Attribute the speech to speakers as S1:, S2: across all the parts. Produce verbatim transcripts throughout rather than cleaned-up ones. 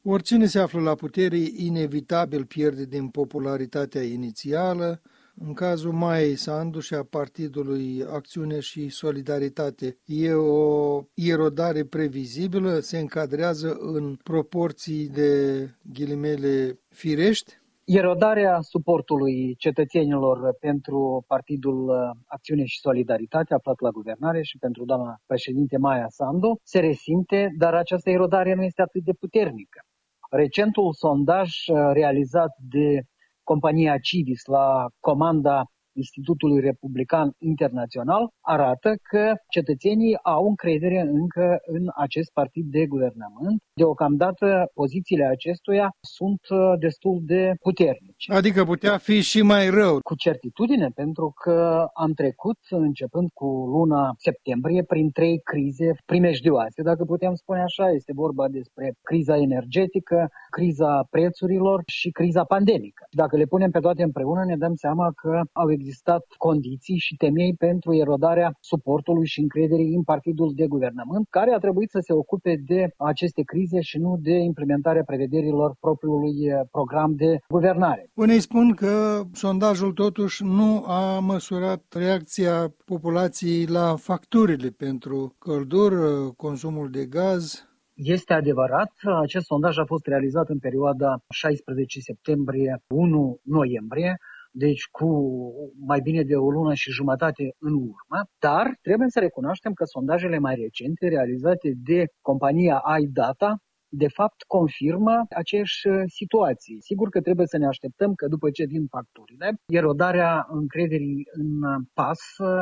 S1: Oricine se află la putere, inevitabil pierde din popularitatea inițială. În cazul Maiei Sandu și a Partidului Acțiune și Solidaritate, e o erodare previzibilă, se încadrează în proporții de ghilimele firești?
S2: Erodarea suportului cetățenilor pentru Partidul Acțiune și Solidaritate aflat la guvernare și pentru doamna președinte Maia Sandu se resimte, dar această erodare nu este atât de puternică. Recentul sondaj realizat de compania Civis la comanda Institutului Republican Internațional arată că cetățenii au încredere încă în acest partid de guvernământ. Deocamdată pozițiile acestuia sunt destul de puternice.
S1: Adică putea fi și mai rău.
S2: Cu certitudine, pentru că am trecut, începând cu luna septembrie, prin trei crize primejdioase, dacă putem spune așa. Este vorba despre criza energetică, criza prețurilor și criza pandemică. Dacă le punem pe toate împreună, ne dăm seama că au existat condiții și temei pentru erodarea suportului și încrederii în partidul de guvernământ, care a trebuit să se ocupe de aceste crize și nu de implementarea prevederilor propriului program de guvernare.
S1: Unii spun că sondajul totuși nu a măsurat reacția populației la facturile pentru căldură, consumul de gaz.
S2: Este adevărat, acest sondaj a fost realizat în perioada șaisprezece septembrie - unu noiembrie, deci cu mai bine de o lună și jumătate în urmă, dar trebuie să recunoaștem că sondajele mai recente realizate de compania iData de fapt confirmă aceeași situații. Sigur că trebuie să ne așteptăm că după ce vin facturile, erodarea încrederii în P A S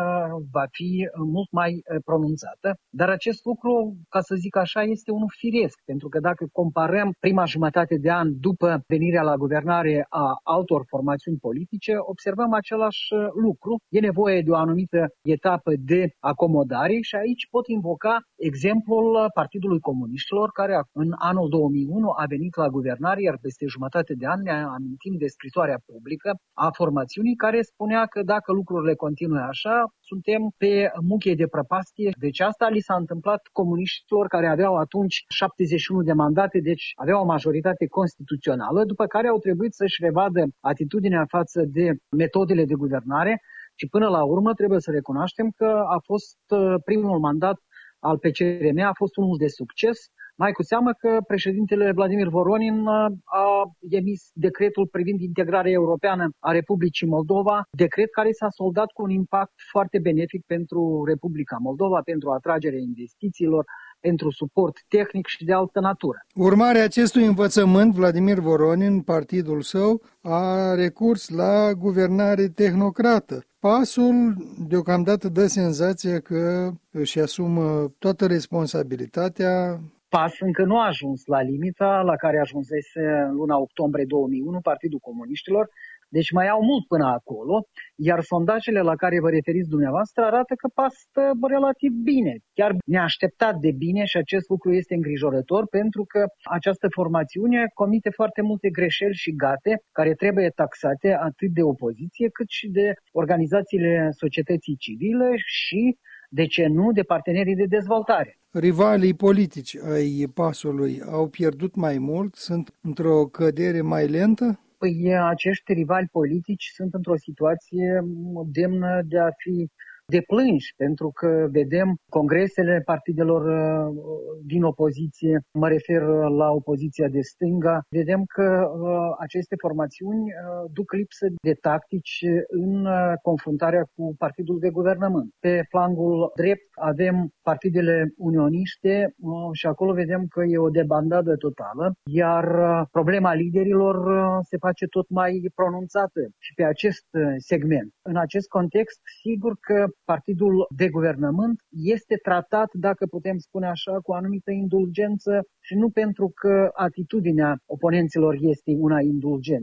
S2: va fi mult mai pronunțată, dar acest lucru, ca să zic așa, este unul firesc, pentru că dacă comparăm prima jumătate de an după venirea la guvernare a altor formațiuni politice, observăm același lucru. E nevoie de o anumită etapă de acomodare și aici pot invoca exemplul Partidului Comuniștilor, care în anul două mii unu a venit la guvernare, iar peste jumătate de an ne amintim de scrisoarea publică a formațiunii care spunea că dacă lucrurile continuă așa, suntem pe muchie de prăpastie. Deci asta li s-a întâmplat comuniștilor care aveau atunci șaptezeci și unu de mandate, deci aveau o majoritate constituțională, după care au trebuit să-și revadă atitudinea față de metodele de guvernare și până la urmă trebuie să recunoaștem că a fost primul mandat al P C R M, a fost unul de succes, mai cu seamă că președintele Vladimir Voronin a emis decretul privind integrarea europeană a Republicii Moldova, decret care s-a soldat cu un impact foarte benefic pentru Republica Moldova, pentru atragerea investițiilor, pentru suport tehnic și de altă natură.
S1: Urmarea acestui învățământ, Vladimir Voronin, partidul său, a recurs la guvernare tehnocrată. Pasul deocamdată dă senzația că își asumă toată responsabilitatea.
S2: P A S încă nu a ajuns la limita la care ajunsese în luna octombrie două mii unu Partidul Comuniștilor, deci mai au mult până acolo, iar sondajele la care vă referiți dumneavoastră arată că P A S stă relativ bine, chiar neașteptat de bine, și acest lucru este îngrijorător pentru că această formațiune comite foarte multe greșeli și gate care trebuie taxate atât de opoziție cât și de organizațiile societății civile și, de ce nu, de partenerii de dezvoltare.
S1: Rivalii politici ai PAS-ului au pierdut mai mult? Sunt într-o cădere mai lentă?
S2: Păi acești rivali politici sunt într-o situație demnă de a fi deplânși, pentru că vedem congresele partidelor din opoziție, mă refer la opoziția de stânga, vedem că aceste formațiuni duc lipsă de tactici în confruntarea cu partidul de guvernământ. Pe flangul drept avem partidele unioniște și acolo vedem că e o debandadă totală, iar problema liderilor se face tot mai pronunțată și pe acest segment. În acest context, sigur că partidul de guvernământ este tratat, dacă putem spune așa, cu o anumită indulgență și nu pentru că atitudinea oponenților este una indulgentă.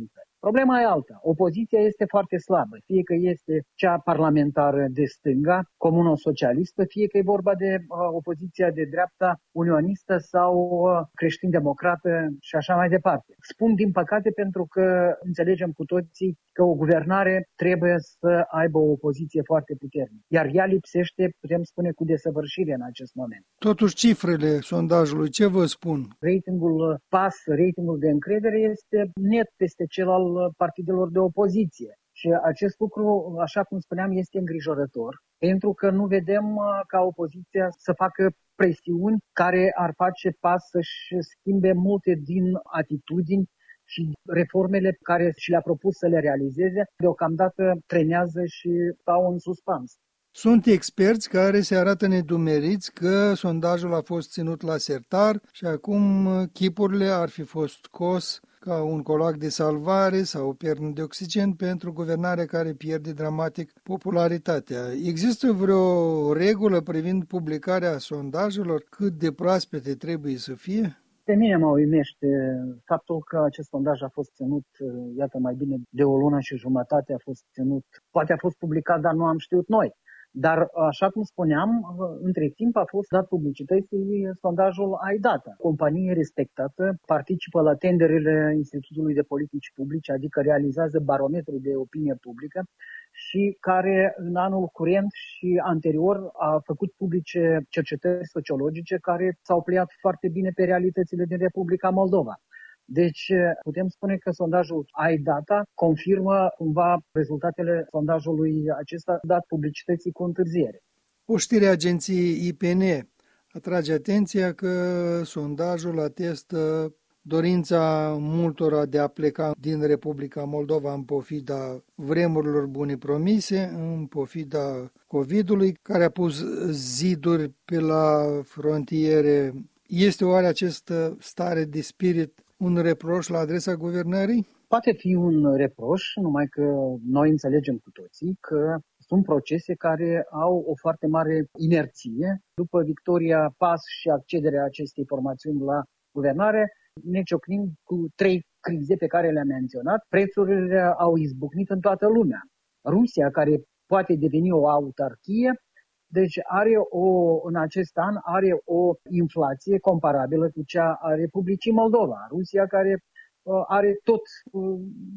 S2: Problema e alta. Opoziția este foarte slabă, fie că este cea parlamentară de stânga, comuno-socialistă, fie că e vorba de uh, opoziția de dreapta unionistă sau uh, creștin-democrată și așa mai departe. Spun din păcate pentru că înțelegem cu toții că o guvernare trebuie să aibă o opoziție foarte puternică, iar ea lipsește, putem spune, cu desăvârșire în acest moment.
S1: Totuși, cifrele sondajului, ce vă spun?
S2: Ratingul P A S, ratingul de încredere, este net peste cel al partidelor de opoziție. Și acest lucru, așa cum spuneam, este îngrijorător, pentru că nu vedem ca opoziția să facă presiuni care ar face P A S să-și schimbe multe din atitudini și reformele pe care și le-a propus să le realizeze, deocamdată trenează și stau în suspans.
S1: Sunt experți care se arată nedumeriți că sondajul a fost ținut la sertar și acum chipurile ar fi fost scos ca un colac de salvare sau o pernă de oxigen pentru guvernarea care pierde dramatic popularitatea. Există vreo regulă privind publicarea sondajelor? Cât de proaspete trebuie să fie?
S2: Pe mine mă uimește faptul că acest sondaj a fost ținut, iată, mai bine de o lună și jumătate a fost ținut. Poate a fost publicat, dar nu am știut noi. Dar, așa cum spuneam, între timp a fost dat publicității sondajul iData. Companie respectată participă la tenderele Institutului de Politici Publice, adică realizează barometri de opinie publică și care în anul curent și anterior a făcut publice cercetări sociologice care s-au pliat foarte bine pe realitățile din Republica Moldova. Deci putem spune că sondajul iData confirmă cumva rezultatele sondajului acesta dat publicității cu întârziere.
S1: O știre a agenției I P N atrage atenția că sondajul atestă dorința multora de a pleca din Republica Moldova în pofida vremurilor bune promise, în pofida COVID-ului, care a pus ziduri pe la frontiere. Este oare această stare de spirit un reproș la adresa guvernării?
S2: Poate fi un reproș, numai că noi înțelegem cu toții că sunt procese care au o foarte mare inerție. După victoria P A S și accederea acestei formațiuni la guvernare, ne ciocnim cu trei crize pe care le-am menționat. Prețurile au izbucnit în toată lumea. Rusia, care poate deveni o autarchie, deci are o, în acest an are o inflație comparabilă cu cea a Republicii Moldova. Rusia care uh, are tot uh,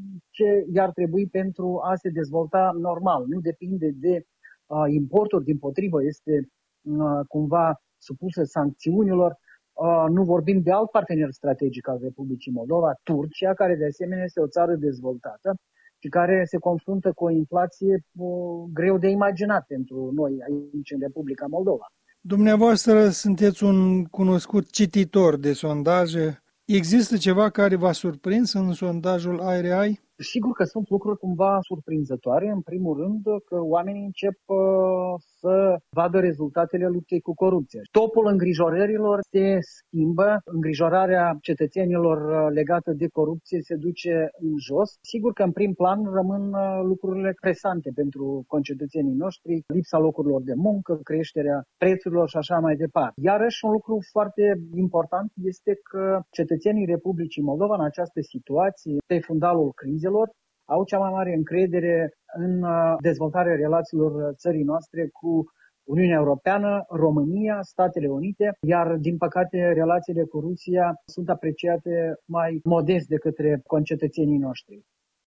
S2: ce i-ar trebui pentru a se dezvolta normal. Nu depinde de uh, importuri, dimpotrivă este uh, cumva supusă sancțiunilor. Uh, nu vorbim de alt partener strategic al Republicii Moldova, Turcia, care de asemenea este o țară dezvoltată și care se confruntă cu o inflație uh, greu de imaginat pentru noi aici în Republica Moldova.
S1: Dumneavoastră sunteți un cunoscut cititor de sondaje. Există ceva care v-a surprins în sondajul I R I?
S2: Sigur că sunt lucruri cumva surprinzătoare. În primul rând că oamenii încep uh, să vadă rezultatele luptei cu corupția. Topul îngrijorărilor se schimbă, îngrijorarea cetățenilor legată de corupție se duce în jos. Sigur că în prim plan rămân uh, lucrurile presante pentru concetățenii noștri, lipsa locurilor de muncă, creșterea prețurilor și așa mai departe. Iarăși un lucru foarte important este că cetățenii Republicii Moldova în această situație, pe fundalul crizei, au cea mai mare încredere în dezvoltarea relațiilor țării noastre cu Uniunea Europeană, România, Statele Unite, iar din păcate relațiile cu Rusia sunt apreciate mai modest de către concetățenii noștri.